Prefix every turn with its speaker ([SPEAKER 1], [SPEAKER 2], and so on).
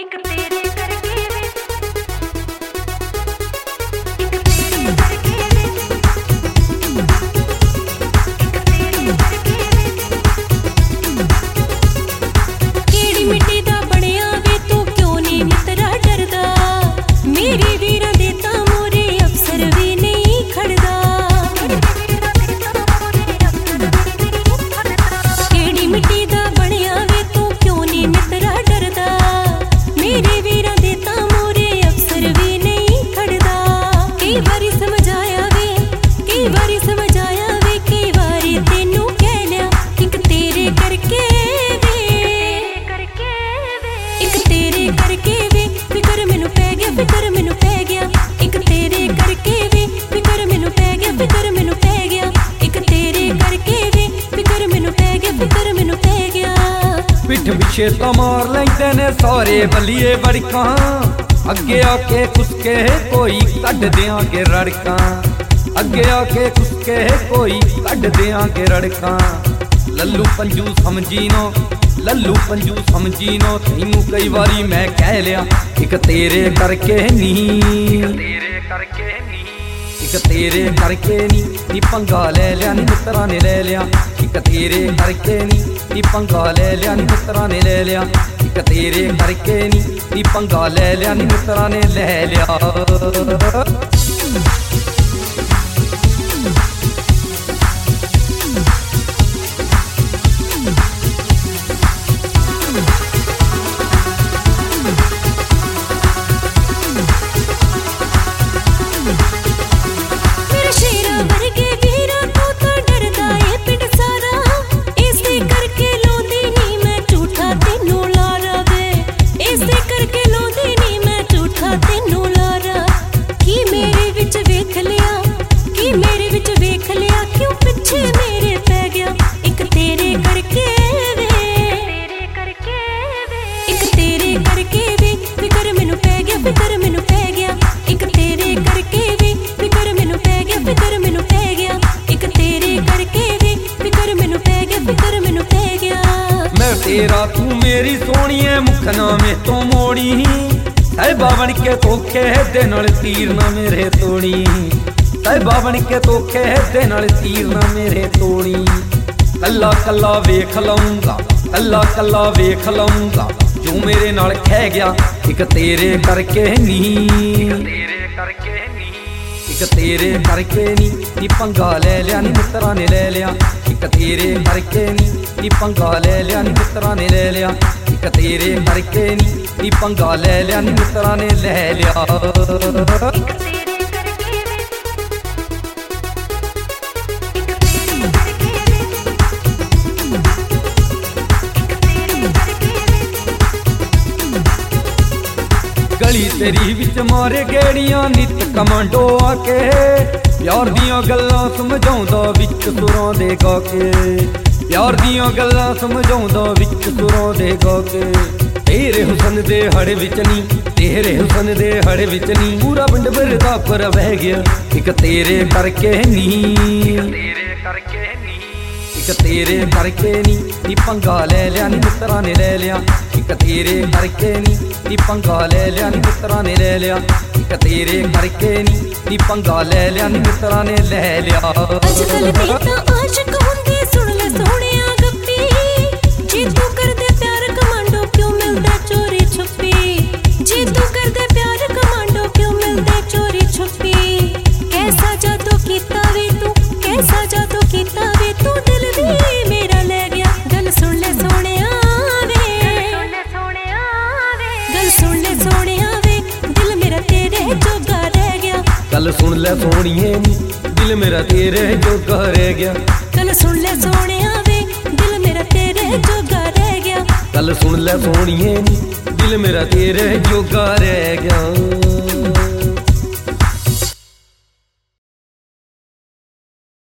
[SPEAKER 1] पिठ पिछे तो मार लेंदे ने सारे बलिए बड़का अगे आके कुसके कोई कढ़ देंगे रड़का अगे आके कुसके कोई कढ़ देंगे रड़का लल्लू पंजू समझी नो लल्लू पंजू समझी नो तैनू कई बारी मैं कह लिया एक तेरे करके नी एक तेरे करके नी पंगा ले लिया नी मित्रा ने ले लिया एक तेरे करके नी पंगा ले लिया नी मित्रा ने ले लिया एक तेरे करके नी पंगा ले लिया नी मित्रा ने ले लिया। तेरा तू मेरी सोहणीए मुखना में तो मोड़ी साहिबा बन के धोखे दे नाल तीर ना मेरे तोड़ी साहिबा बन के धोखे दे नाल तीर ना मेरे तोड़ी कल्ला कल्ला वेख लऊंगा कल्ला कल्ला वेख लऊंगा जो मेरे नाल खह गया एक तेरे करके नी एक तेरे करके नी पंगा ले लिया नी मित्रा ने ले लिया एक तेरे करके नी पंगा ले लिया नी मित्रा ने ले लिया एक तेरे करके नी पंगा ले लिया नी मित्रा ने ले लिया। गली तेरी विच मारे गेड़ियां नित कमांडो आके प्यार दियां गल्लां समझाउंदा विच सुरां दे गा के प्यार दियां गल्लां समझाउंदा विच सुरां दे गा के तेरे हुसन दे हड़ विच नी तेरे हुसन दे हड़ विच नी पूरा पिंड बिरदा पर बह गया एक तेरे करके नी एक तेरे करके नी पंगा ले लिया नी मित्रा ने ले लिया एक तेरे करके नी पंगा ले लिया नी मित्रा ने ले लिया एक तेरे करके नी पंगा ले लिया नी मित्रा ने ले लिया।
[SPEAKER 2] अजकल ते तां आशिक हुंदे सुन ले सोहणिया गप्पी जे तू करदे प्यार कमांडो क्यों मिलदा चोरी छुपी जे तू करदे प्यार कमांडो क्यों मिलदा चोरी छुपी कैसा जादू कीता वे तू कैसा जादू कीता वे तू दिल भी मेरा ले गया गल सुन ले सोहणिया वे गल सुन ले सोहणिया वे दिल मेरा तेरे जोगा रह गया
[SPEAKER 1] गल सुन ले सोहणिए दिल मेरा तेरे जोगा रह गया
[SPEAKER 2] गल सुन ले सोहणिया वे दिल मेरा तेरे जोगा रह गया
[SPEAKER 1] गल सुन ले सोहणिए दिल मेरा तेरे जोगा रह गया।